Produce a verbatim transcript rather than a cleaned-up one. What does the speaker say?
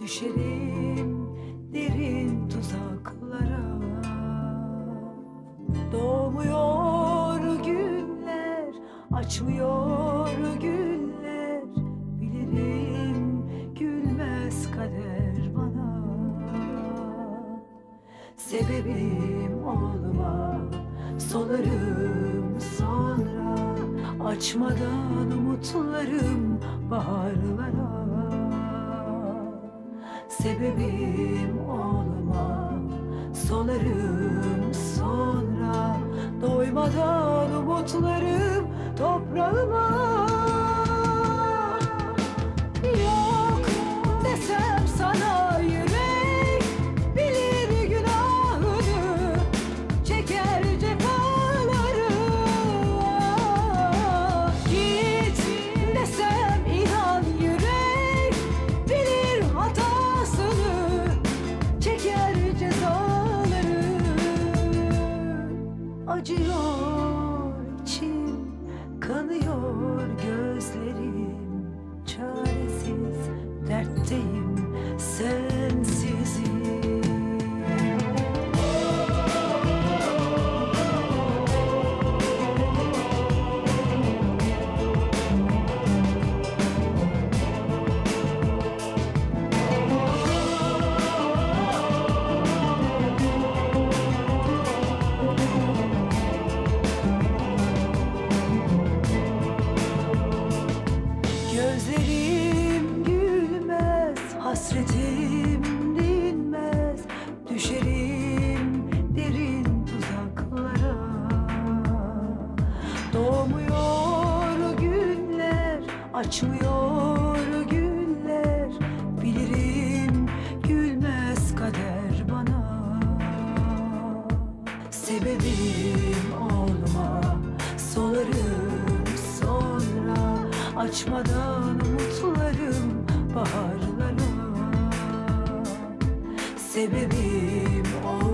Düşerim derin tuzaklara. Doğmuyor günler, açmıyor güller. Bilirim gülmez kader bana. Sebebim olma, solarım sonra. Açmadan umutlarım baharlara. Sebebim olma, solarım sonra. Doymadan umutlarım toprağıma. Yok desem sana yürek bilir günahını, çeker cefaları. Git desem inan yürek bilir hatasını, çeker cezaları. Acıyor içim, kanıyor gözlerim. Çaresiz dertteyim sensizim. Gözlerim gülmez, hasretim dinmez. Düşerim derin tuzaklara. Doğmuyor günler, açmıyor güller. Bilirim gülmez kader bana. Sebebim olma, solarım sonra. Açmadan umutlarım baharlara. Sebebim o